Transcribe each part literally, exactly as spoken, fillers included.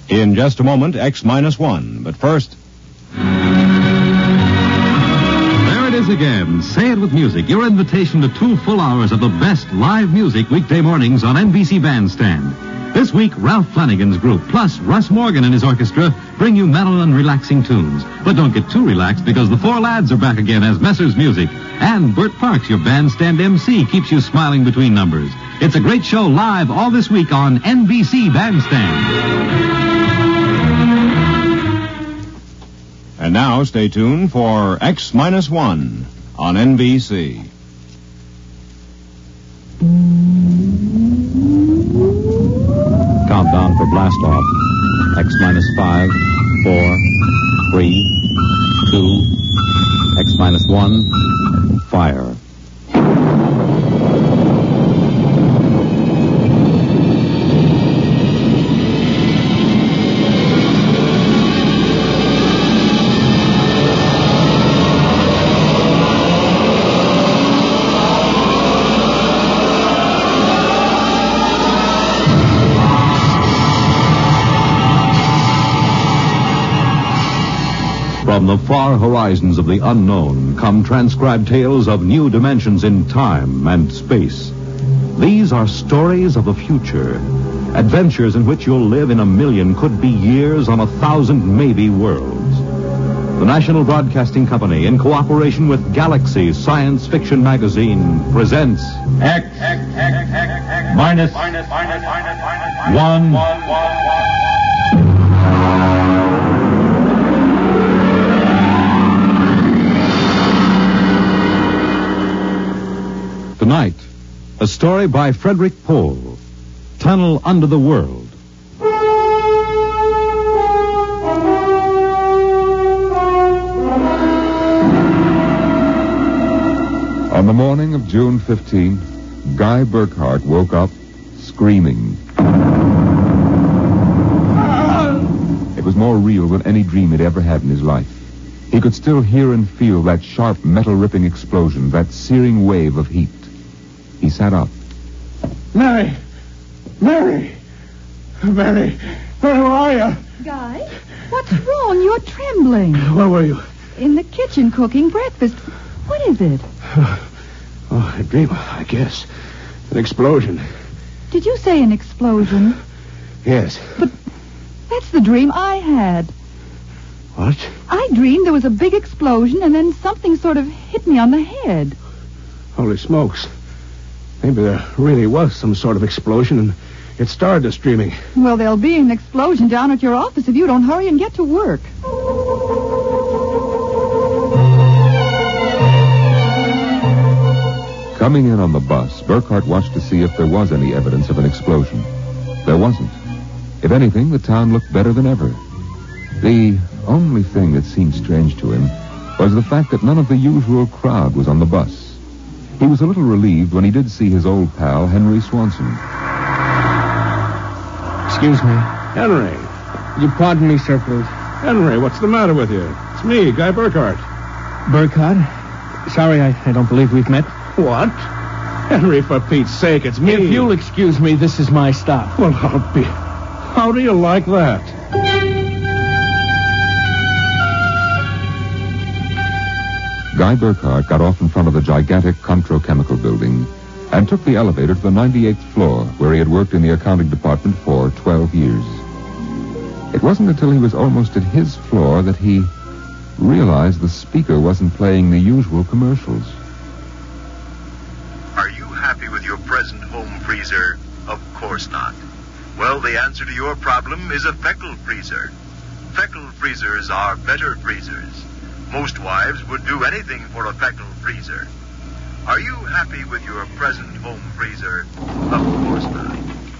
In just a moment, X minus one. But first... There it is again. Say It With Music. Your invitation to two full hours of the best live music weekday mornings on N B C Bandstand. This week, Ralph Flanagan's group, plus Russ Morgan and his orchestra, bring you mellow and relaxing tunes. But don't get too relaxed, because the Four Lads are back again as Messrs. Music. And Bert Parks, your bandstand M C, keeps you smiling between numbers. It's a great show live all this week on N B C Bandstand. And now, stay tuned for X minus one on N B C. Countdown for blast off. X minus five, four, three, two, X minus one, fire. From the far horizons of the unknown come transcribed tales of new dimensions in time and space. These are stories of the future, adventures in which you'll live in a million, could be years, on a thousand maybe worlds. The National Broadcasting Company, in cooperation with Galaxy Science Fiction Magazine, presents X, X, X, X, X minus, minus, minus, minus, minus, one, one, one, one. Tonight, a story by Frederick Pohl, Tunnel Under the World. On the morning of June fifteenth, Guy Burkhart woke up screaming. It was more real than any dream he'd ever had in his life. He could still hear and feel that sharp, metal-ripping explosion, that searing wave of heat. He sat up. Mary! Mary! Mary! Where are you? Guy, what's wrong? You're trembling. Where were you? In the kitchen cooking breakfast. What is it? Oh, a dream, I guess. An explosion. Did you say an explosion? Yes. But that's the dream I had. What? I dreamed there was a big explosion and then something sort of hit me on the head. Holy smokes. Maybe there really was some sort of explosion and it started us dreaming. Well, there'll be an explosion down at your office if you don't hurry and get to work. Coming in on the bus, Burkhart watched to see if there was any evidence of an explosion. There wasn't. If anything, the town looked better than ever. The only thing that seemed strange to him was the fact that none of the usual crowd was on the bus. He was a little relieved when he did see his old pal, Henry Swanson. Excuse me. Henry. Would you pardon me, sir, please? Henry, what's the matter with you? It's me, Guy Burkhart. Burkhart? Sorry, I, I don't believe we've met. What? Henry, for Pete's sake, it's me. If you'll excuse me, this is my stop. Well, I'll be... How do you like that? Guy Burkhart got off in front of the gigantic Controchemical building and took the elevator to the ninety-eighth floor, where he had worked in the accounting department for twelve years. It wasn't until he was almost at his floor that he realized the speaker wasn't playing the usual commercials. Are you happy with your present home freezer? Of course not. Well, the answer to your problem is a Feckle freezer. Feckle freezers are better freezers. Most wives would do anything for a Feckle freezer. Are you happy with your present home freezer? Of course not.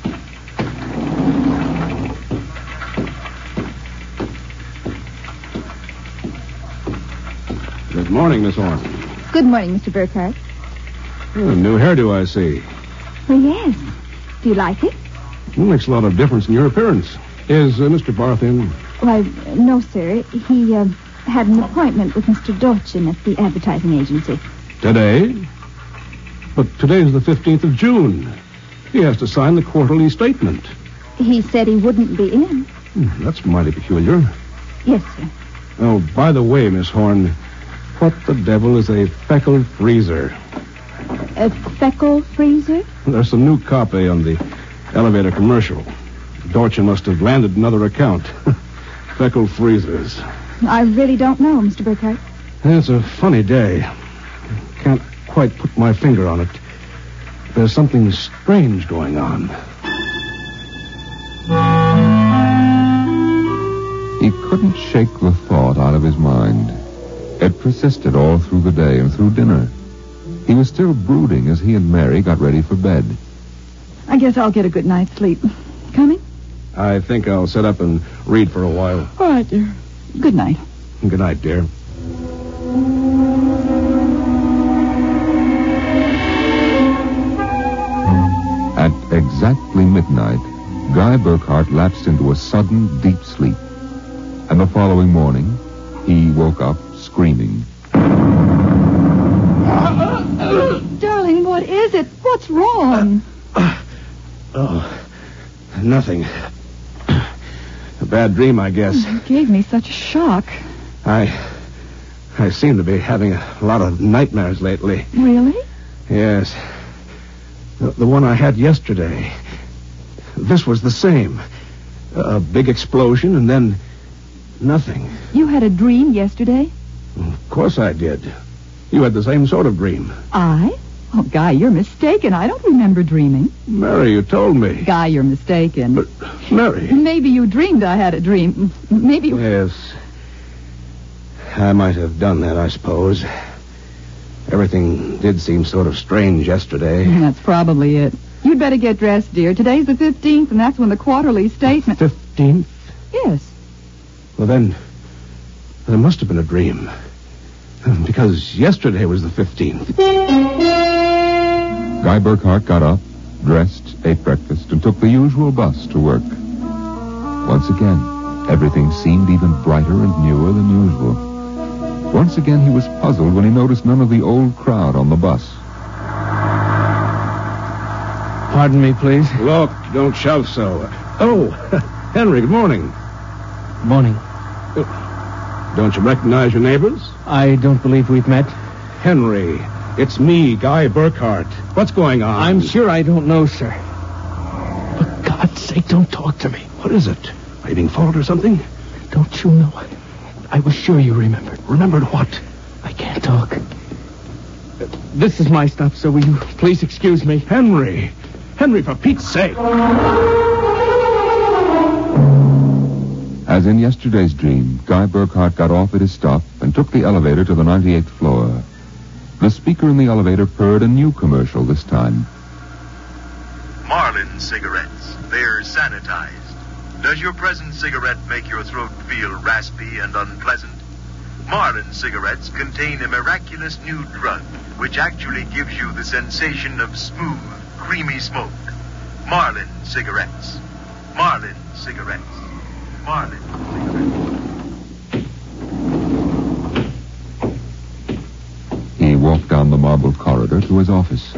Good morning, Miss Orton. Good morning, Mister Burkhart. Oh, new hairdo, I see. Well, yes. Do you like it? Well, makes a lot of difference in your appearance. Is uh, Mister Barth in? Why, no, sir. He uh, had an appointment with Mister Dorchin at the advertising agency. Today? But today's the fifteenth of June. He has to sign the quarterly statement. He said he wouldn't be in. Hmm, that's mighty peculiar. Yes, sir. Oh, by the way, Miss Horn, what the devil is a Feckle freezer? A Feckle freezer? There's some new copy on the elevator commercial. Dorchin must have landed another account. Feckle freezers. I really don't know, Mister Burkhardt. It's a funny day. Can't quite put my finger on it. There's something strange going on. He couldn't shake the thought out of his mind. It persisted all through the day and through dinner. He was still brooding as he and Mary got ready for bed. I guess I'll get a good night's sleep. Coming? I think I'll sit up and read for a while. All right, dear. Good night. Good night, dear. At exactly midnight, Guy Burkhardt lapsed into a sudden, deep sleep. And the following morning, he woke up screaming. Darling, what is it? What's wrong? Uh, oh, nothing. A bad dream, I guess. You gave me such a shock. I... I seem to be having a lot of nightmares lately. Really? Yes. The, the one I had yesterday. This was the same. A big explosion and then nothing. You had a dream yesterday? Of course I did. You had the same sort of dream. I? Oh, Guy, you're mistaken. I don't remember dreaming. Mary, you told me. Guy, you're mistaken. But, Mary... Maybe you dreamed I had a dream. Maybe you... Yes. I might have done that, I suppose. Everything did seem sort of strange yesterday. That's probably it. You'd better get dressed, dear. Today's the fifteenth, and that's when the quarterly statement... fifteenth? Yes. Well, then, there must have been a dream. Because yesterday was the fifteenth. Guy Burkhardt got up, dressed, ate breakfast, and took the usual bus to work. Once again, everything seemed even brighter and newer than usual. Once again, he was puzzled when he noticed none of the old crowd on the bus. Pardon me, please. Look, don't shove so. Oh, Henry, good morning. Morning. Don't you recognize your neighbors? I don't believe we've met. Henry, it's me, Guy Burkhardt. What's going on? I'm sure I don't know, sir. For God's sake, don't talk to me. What is it? Are you being followed or something? Don't you know? I, I was sure you remembered. Remembered what? I can't talk. This is my stuff, so will you please excuse me? Henry! Henry, for Pete's sake! As in yesterday's dream, Guy Burkhardt got off at his stop and took the elevator to the ninety-eighth floor. The speaker in the elevator purred a new commercial this time. Marlin cigarettes. They're sanitized. Does your present cigarette make your throat feel raspy and unpleasant? Marlin cigarettes contain a miraculous new drug which actually gives you the sensation of smooth, creamy smoke. Marlin cigarettes. Marlin cigarettes. Marlin cigarettes. He walked down the marble corridor to his office.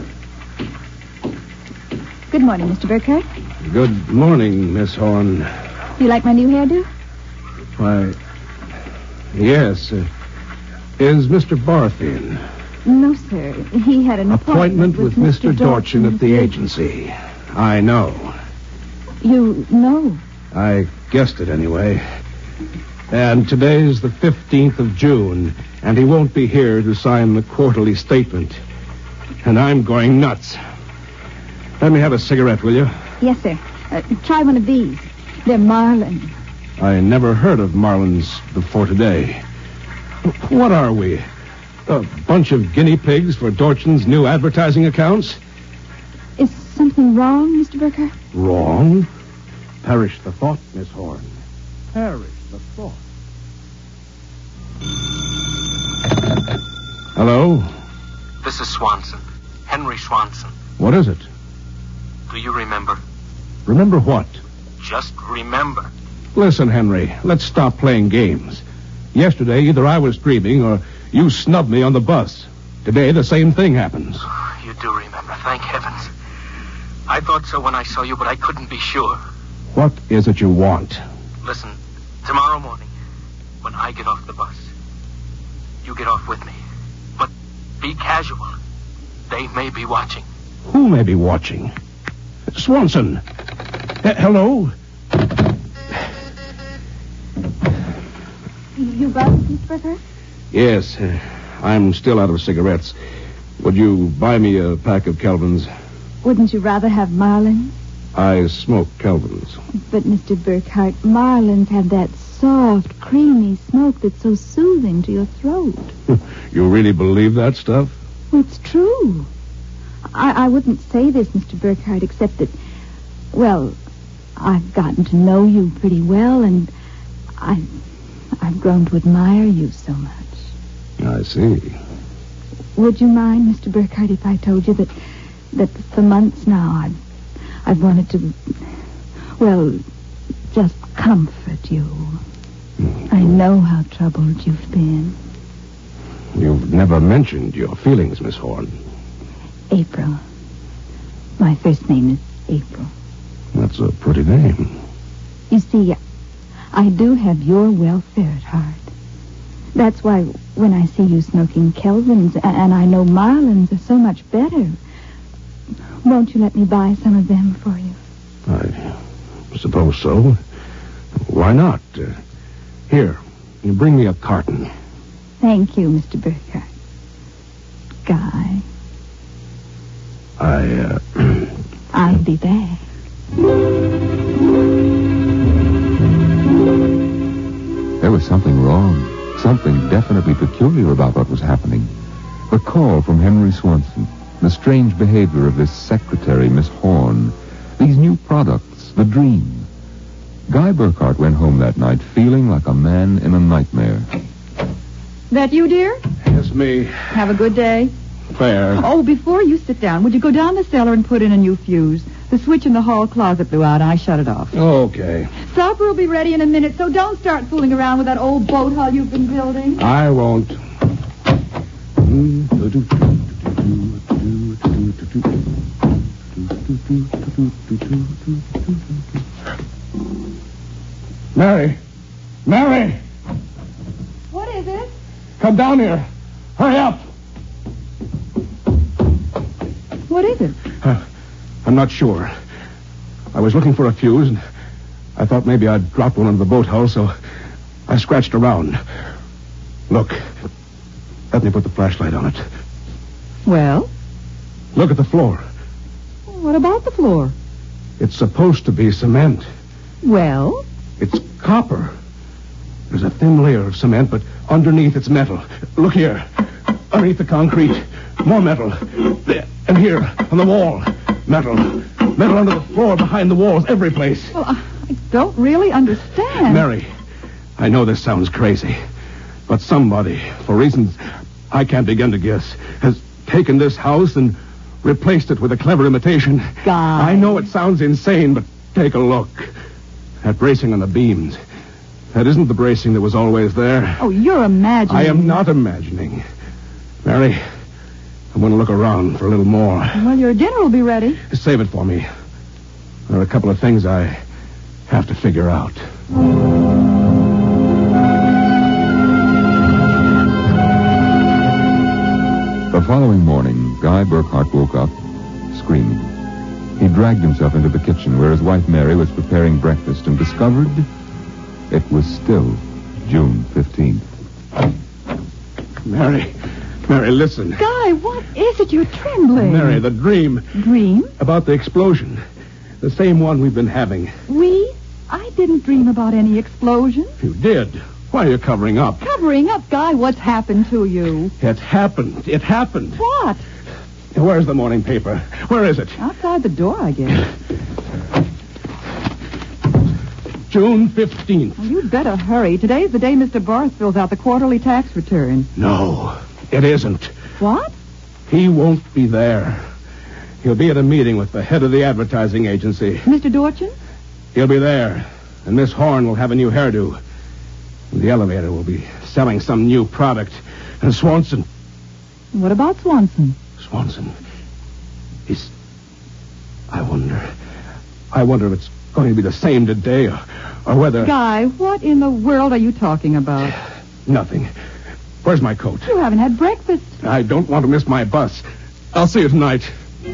Good morning, Mister Burkhardt. Good morning, Miss Horn. You like my new hairdo? Why, yes. Uh, is Mister Barth in? No, sir. He had an appointment, Appointment with Mister Dorchin at the agency. I know. You know? I guessed it anyway. And today's the fifteenth of June, and he won't be here to sign the quarterly statement. And I'm going nuts. Let me have a cigarette, will you? Yes, sir. Uh, try one of these. They're Marlin. I never heard of Marlins before today. What are we? A bunch of guinea pigs for Dorchin's new advertising accounts? Is something wrong, Mister Burkhardt? Wrong? Perish the thought, Miss Horn. Perish the thought. Hello? This is Swanson. Henry Swanson. What is it? Do you remember? Remember what? Just remember. Listen, Henry, let's stop playing games. Yesterday, either I was dreaming or you snubbed me on the bus. Today, the same thing happens. You do remember, thank heavens. I thought so when I saw you, but I couldn't be sure. What is it you want? Listen, tomorrow morning, when I get off the bus, you get off with me. But be casual. They may be watching. Who may be watching? Swanson. H- hello? You got it, Mister Burkhardt? Yes. Uh, I'm still out of cigarettes. Would you buy me a pack of Kelvins? Wouldn't you rather have Marlins? I smoke Kelvins. But, Mister Burkhardt, Marlins have that soft, creamy smoke that's so soothing to your throat. You really believe that stuff? Well, it's true. I, I wouldn't say this, Mister Burkhardt, except that, well, I've gotten to know you pretty well, and I've, I've grown to admire you so much. I see. Would you mind, Mister Burkhardt, if I told you that that for months now I've, I've wanted to, well, just comfort you. Mm. I know how troubled you've been. You've never mentioned your feelings, Miss Horn. April. My first name is April. That's a pretty name. You see, I do have your welfare at heart. That's why when I see you smoking Kelvins, and I know Marlins are so much better, won't you let me buy some of them for you? I suppose so. Why not? Uh, here, you bring me a carton. Thank you, Mister Burkhardt. Guy. I, uh... I'll be back. There was something wrong. Something definitely peculiar about what was happening. The call from Henry Swanson, the strange behavior of this secretary, Miss Horn, these new products, the dream. Guy Burkhardt went home that night feeling like a man in a nightmare. That you, dear? Yes, me. Have a good day. Fair. Oh, before you sit down, would you go down the cellar and put in a new fuse? The switch in the hall closet blew out, and I shut it off. Okay. Supper will be ready in a minute, so don't start fooling around with that old boat hull you've been building. I won't. Mary! Mary! What is it? Come down here. Hurry up. What is it? Uh, I'm not sure. I was looking for a fuse, and I thought maybe I'd dropped one under the boat hull, so I scratched around. Look. Let me put the flashlight on it. Well? Look at the floor. What about the floor? It's supposed to be cement. Well? It's copper. There's a thin layer of cement, but underneath it's metal. Look here. Underneath the concrete, more metal. There. And here, on the wall, metal. Metal under the floor, behind the walls, every place. Well, I don't really understand. Mary, I know this sounds crazy, but somebody, for reasons I can't begin to guess, has taken this house and replaced it with a clever imitation. Guy. I know it sounds insane, but take a look. That bracing on the beams. That isn't the bracing that was always there. Oh, you're imagining. I am not imagining. Mary, I'm going to look around for a little more. Well, your dinner will be ready. Save it for me. There are a couple of things I have to figure out. The following morning, Guy Burkhardt woke up screaming. He dragged himself into the kitchen where his wife Mary was preparing breakfast and discovered it was still June fifteenth. Mary, Mary, listen. Guy, what is it? You're trembling. Mary, the dream. Dream? About the explosion. The same one we've been having. We? I didn't dream about any explosion. You did. Why are you covering up? Covering up, Guy? What's happened to you? It happened. It happened. What? Where's the morning paper? Where is it? Outside the door, I guess. June fifteenth. Well, you'd better hurry. Today's the day Mister Barth fills out the quarterly tax return. No, it isn't. What? He won't be there. He'll be at a meeting with the head of the advertising agency. Mister Dorchin? He'll be there, and Miss Horn will have a new hairdo. And the elevator will be selling some new product. And Swanson... What about Swanson? Swanson. He's... I wonder... I wonder if it's going to be the same today or, or whether... Guy, what in the world are you talking about? Nothing. Where's my coat? You haven't had breakfast. I don't want to miss my bus. I'll see you tonight.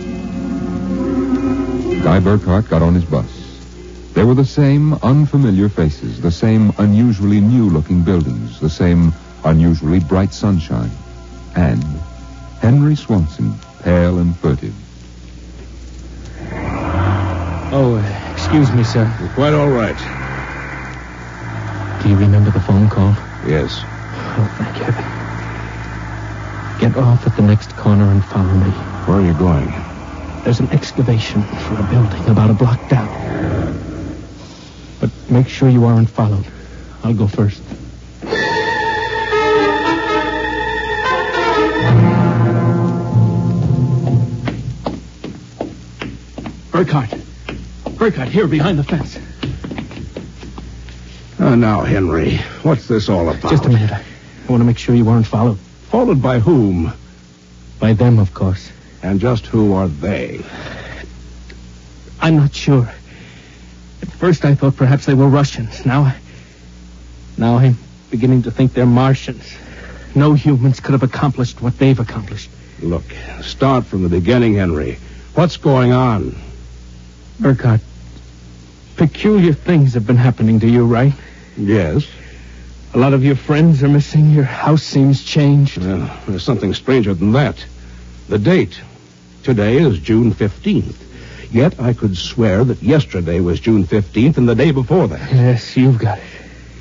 Guy Burkhart got on his bus. There were the same unfamiliar faces, the same unusually new-looking buildings, the same unusually bright sunshine. And Henry Swanson, pale and furtive. Oh, uh, excuse me, sir. You're quite all right. Do you remember the phone call? Yes. Oh, thank heaven. Get off at the next corner and follow me. Where are you going? There's an excavation for a building about a block down. But make sure you aren't followed. I'll go first. Burkhart. Burkhart, here behind the fence. Oh, now, Henry, what's this all about? Just a minute. I want to make sure you weren't followed. Followed by whom? By them, of course. And just who are they? I'm not sure. At first I thought perhaps they were Russians. Now I... Now I'm beginning to think they're Martians. No humans could have accomplished what they've accomplished. Look, start from the beginning, Henry. What's going on? Burkhart, peculiar things have been happening to you, right? Yes. A lot of your friends are missing. Your house seems changed. Well, there's something stranger than that. The date. Today is June fifteenth. Yet I could swear that yesterday was June fifteenth and the day before that. Yes, you've got it.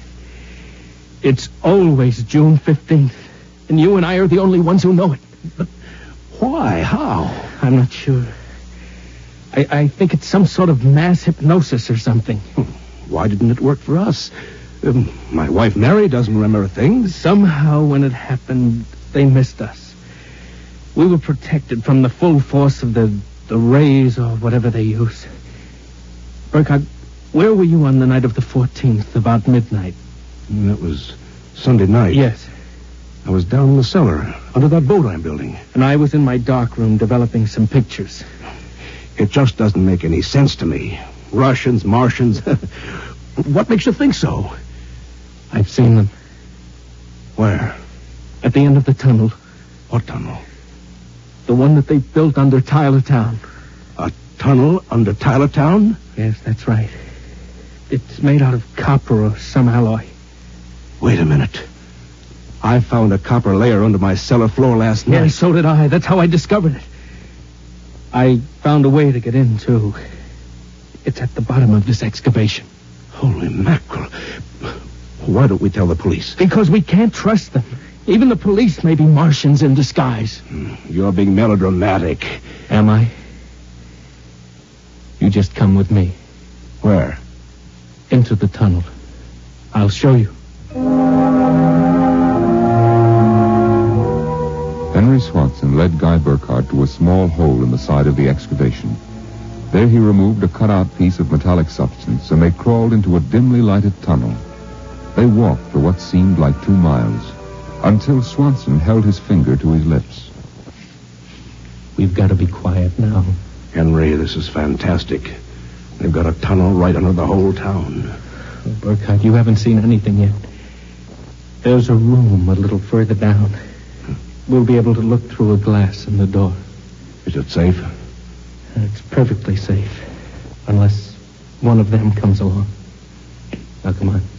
It's always June fifteenth. And you and I are the only ones who know it. But why? How? I'm not sure. I, I think it's some sort of mass hypnosis or something. Why didn't it work for us? Um, my wife Mary doesn't remember things. Somehow when it happened, they missed us. We were protected from the full force of the, the rays or whatever they use. Burkhart, where were you on the night of the fourteenth, about midnight? That was Sunday night. Yes. I was down in the cellar, under that boat I'm building. And I was in my dark room developing some pictures. It just doesn't make any sense to me. Russians, Martians. What makes you think so? I've seen them. Where? At the end of the tunnel. What tunnel? The one that they built under Tyler Town. A tunnel under Tyler Town? Yes, that's right. It's made out of copper or some alloy. Wait a minute. I found a copper layer under my cellar floor last night. Yes, so did I. That's how I discovered it. I found a way to get in, too. It's at the bottom of this excavation. Holy mackerel. Why don't we tell the police? Because we can't trust them. Even the police may be Martians in disguise. You're being melodramatic. Am I? You just come with me. Where? Into the tunnel. I'll show you. Henry Swanson led Guy Burkhart to a small hole in the side of the excavation. There he removed a cut-out piece of metallic substance, and they crawled into a dimly lighted tunnel. They walked for what seemed like two miles, until Swanson held his finger to his lips. We've got to be quiet now. Henry, this is fantastic. They've got a tunnel right under the whole town. Oh, Burkhart, you haven't seen anything yet. There's a room a little further down. We'll be able to look through a glass in the door. Is it safe? It's perfectly safe. Unless one of them comes along. Now, come on.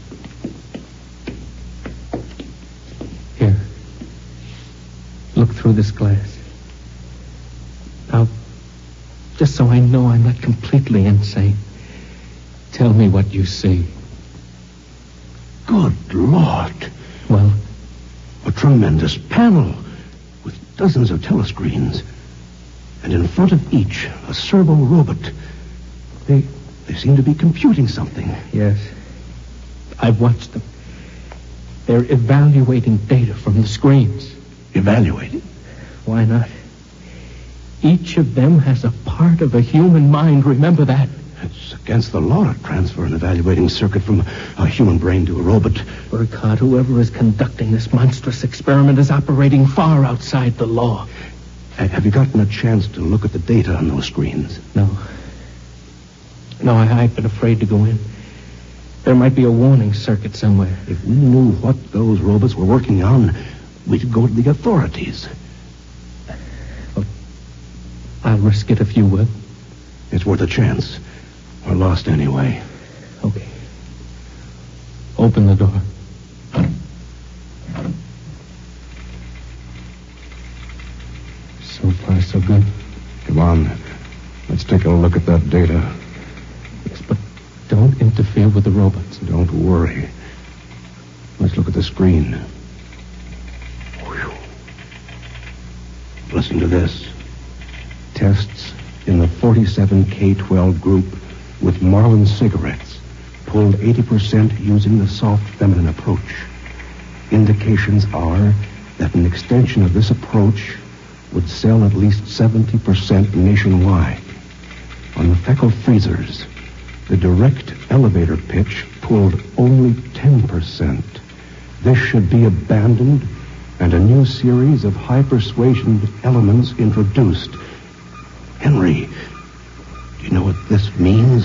Here. Look through this glass. Now, just so I know I'm not completely insane, tell me what you see. Good Lord. Well? A tremendous panel with dozens of telescreens. And in front of each, a servo robot. They they seem to be computing something. Yes. I've watched them. They're evaluating data from the screens. Evaluating? Why not? Each of them has a part of a human mind. Remember that. It's against the law to transfer an evaluating circuit from a human brain to a robot. Burkhart, whoever is conducting this monstrous experiment is operating far outside the law. Have you gotten a chance to look at the data on those screens? No. No, I, I've been afraid to go in. There might be a warning circuit somewhere. If we knew what those robots were working on, we could go to the authorities. Well, I'll risk it if you will. It's worth a chance. We're lost anyway. Okay. Open the door. So far, so good. Come on. Let's take a look at that data. Yes, but don't interfere with the robots. Don't worry. Let's look at the screen. Whew. Listen to this. Tests in the forty-seven K twelve group with Marlin cigarettes pulled eighty percent using the soft feminine approach. Indications are that an extension of this approach would sell at least seventy percent nationwide. On the Feckle freezers, the direct elevator pitch pulled only ten percent. This should be abandoned and a new series of high persuasion elements introduced. Henry, do you know what this means?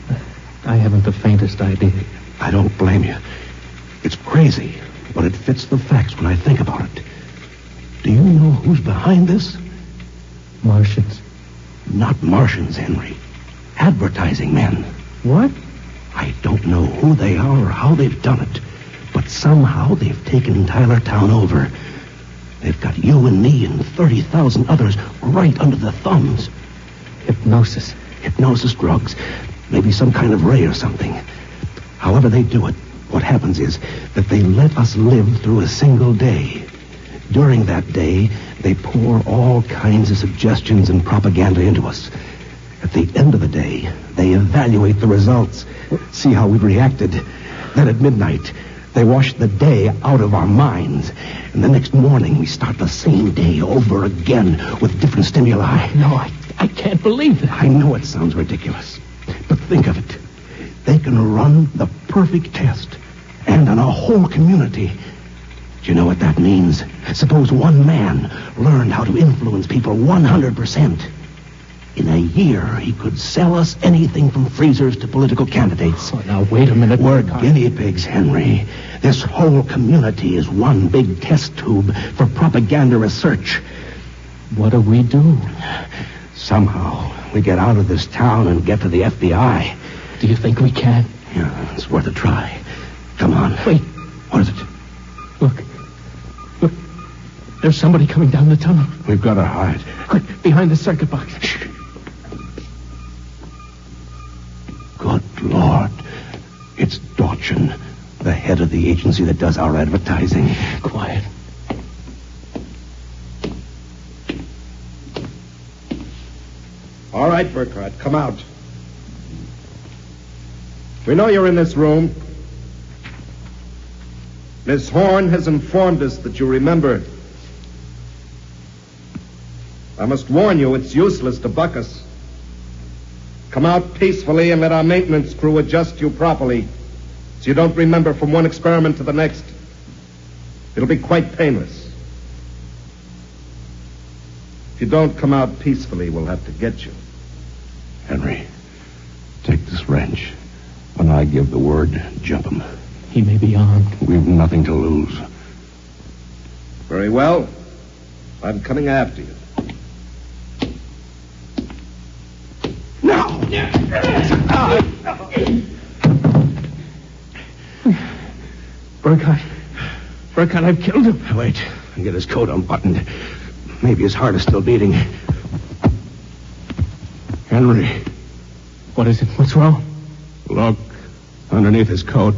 I haven't the faintest idea. I don't blame you. It's crazy, but it fits the facts when I think about it. Do you know who's behind this? Martians. Not Martians, Henry. Advertising men. What? I don't know who they are or how they've done it, but somehow they've taken Tylertown over. They've got you and me and thirty thousand others right under the thumbs. Hypnosis. Hypnosis drugs. Maybe some kind of ray or something. However they do it, what happens is that they let us live through a single day. During that day, they pour all kinds of suggestions and propaganda into us. At the end of the day, they evaluate the results, see how we've reacted. Then at midnight, they wash the day out of our minds. And the next morning, we start the same day over again with different stimuli. No, I, I can't believe that. I know it sounds ridiculous, but think of it. They can run the perfect test, and on a whole community. Do you know what that means? Suppose one man learned how to influence people one hundred percent. In a year, he could sell us anything from freezers to political candidates. Oh, now, wait a minute. We're guinea pigs, Henry. This whole community is one big test tube for propaganda research. What do we do? Somehow, we get out of this town and get to the F B I. Do you think we can? Yeah, it's worth a try. Come on. Wait. What is it? Look. Look. There's somebody coming down the tunnel. We've got to hide. Quick, behind the circuit box. Shh. Good Lord. It's Dorchin, the head of the agency that does our advertising. Quiet. All right, Burkhardt, come out. We know you're in this room. Miss Horn has informed us that you remember. I must warn you, it's useless to buck us. Come out peacefully and let our maintenance crew adjust you properly so you don't remember from one experiment to the next. It'll be quite painless. If you don't come out peacefully, we'll have to get you. Henry, take this wrench. When I give the word, jump him. He may be armed. We've nothing to lose. Very well. I'm coming after you. No! Burkhardt. Burkhardt, I've killed him. Wait. I'll get his coat unbuttoned. Maybe his heart is still beating. Henry. What is it? What's wrong? Look. Underneath his coat.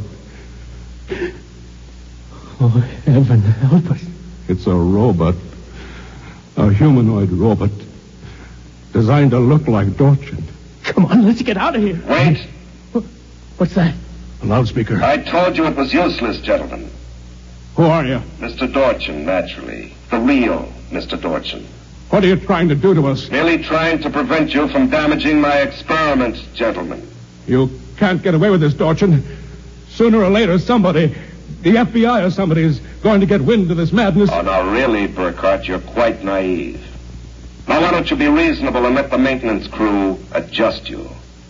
Oh, heaven help us. It's a robot. A humanoid robot. Designed to look like Dorchin. Come on, let's get out of here. Wait. What's that? A loudspeaker. I told you it was useless, gentlemen. Who are you? Mister Dorchin, naturally. The real Mister Dorchin. What are you trying to do to us? Merely trying to prevent you from damaging my experiments, gentlemen. You can't get away with this, Dorchin. Sooner or later, somebody, the F B I or somebody, is going to get wind of this madness. Oh, now, really, Burkhardt, you're quite naive. Now, why don't you be reasonable and let the maintenance crew adjust you?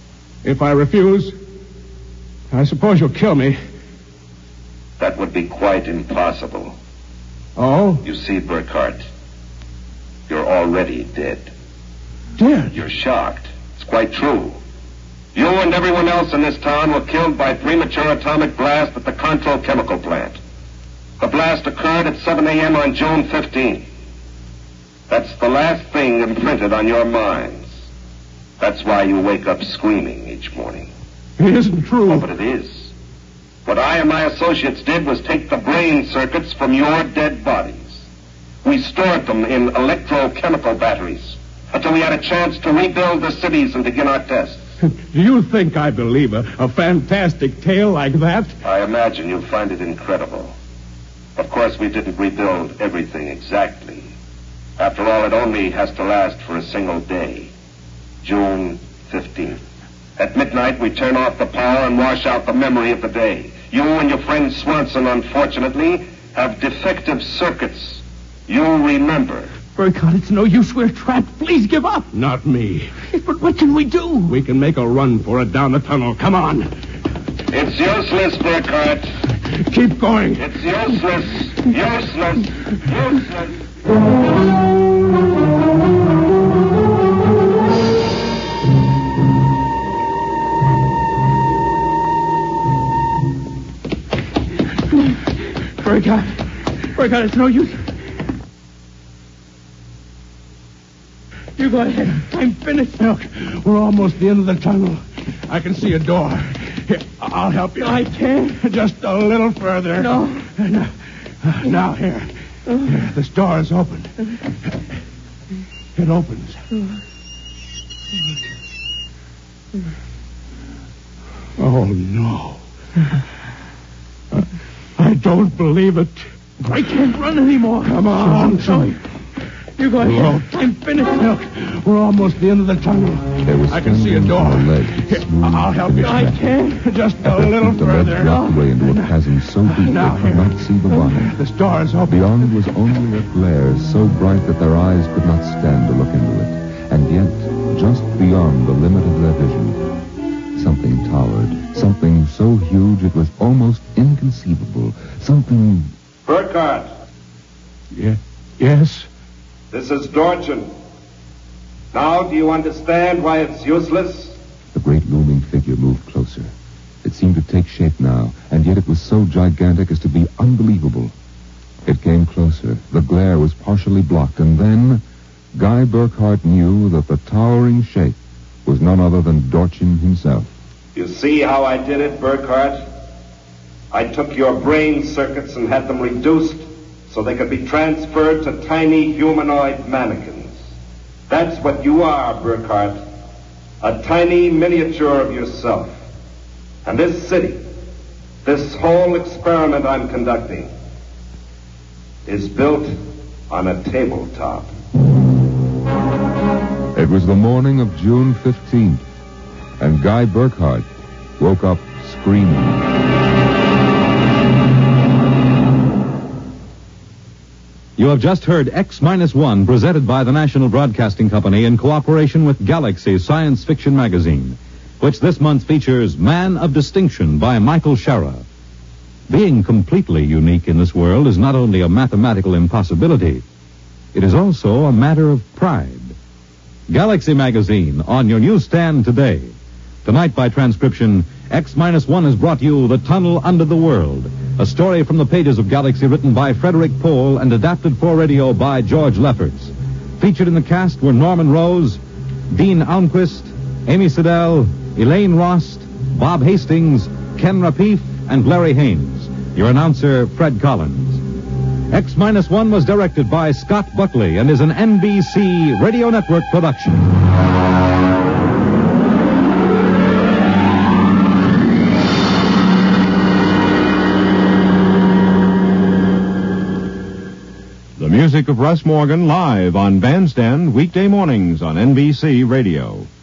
If I refuse, I suppose you'll kill me. That would be quite impossible. Oh? You see, Burkhardt, you're already dead. Dead? You're shocked. It's quite true. You and everyone else in this town were killed by premature atomic blast at the Control Chemical Plant. The blast occurred at seven a.m. on June fifteenth. That's the last thing imprinted on your minds. That's why you wake up screaming each morning. It isn't true. Oh, but it is. What I and my associates did was take the brain circuits from your dead bodies. We stored them in electrochemical batteries until we had a chance to rebuild the cities and begin our tests. Do you think I believe a, a fantastic tale like that? I imagine you'll find it incredible. Of course, we didn't rebuild everything exactly. After all, it only has to last for a single day. June fifteenth. At midnight, we turn off the power and wash out the memory of the day. You and your friend Swanson, unfortunately, have defective circuits. You'll remember. Burkhardt, it's no use. We're trapped. Please give up. Not me. But what can we do? We can make a run for it down the tunnel. Come on. It's useless, Burkhardt. Keep going. It's useless. Useless. Useless. Burkhardt. Burkhardt, it's no use. You go ahead. I'm finished. Look, we're almost at the end of the tunnel. I can see a door. Here, I'll help you. I can't. Just a little further. No. Now, now here. Here, this door is open. It opens. Oh, no. I don't believe it. I can't run anymore. Come on. Sorry. You go ahead. I'm finished. Look, we're almost at the end of the tunnel. I can see a door. Here, I'll help you. I can't. Just a little the further. ledge dropped away into a chasm so deep Now, they could not see the bottom. This door is open. Beyond was only a glare so bright that their eyes could not stand to look into it. And yet, just beyond the limit of their vision, something towered. Something so huge it was almost inconceivable. Something... Burkhardt. Yeah. Yes? This is Dorchin. Now, do you understand why it's useless? The great looming figure moved closer. It seemed to take shape now, and yet it was so gigantic as to be unbelievable. It came closer. The glare was partially blocked, and then Guy Burkhardt knew that the towering shape was none other than Dorchin himself. You see how I did it, Burkhardt? I took your brain circuits and had them reduced so they could be transferred to tiny humanoid mannequins. That's what you are, Burkhardt. A tiny miniature of yourself. And this city, this whole experiment I'm conducting, is built on a tabletop. It was the morning of June fifteenth, and Guy Burkhardt woke up screaming. You have just heard X Minus One, presented by the National Broadcasting Company in cooperation with Galaxy Science Fiction Magazine, which this month features Man of Distinction by Michael Shara. Being completely unique in this world is not only a mathematical impossibility, it is also a matter of pride. Galaxy Magazine on your newsstand today. Tonight by transcription, X Minus One has brought you The Tunnel Under the World, a story from the pages of Galaxy written by Frederick Pohl and adapted for radio by George Lefferts. Featured in the cast were Norman Rose, Dean Almquist, Amy Siddell, Elaine Rost, Bob Hastings, Ken Rapif, and Larry Haynes. Your announcer, Fred Collins. X Minus One was directed by Scott Buckley and is an N B C Radio Network production. The music of Russ Morgan live on Bandstand weekday mornings on N B C Radio.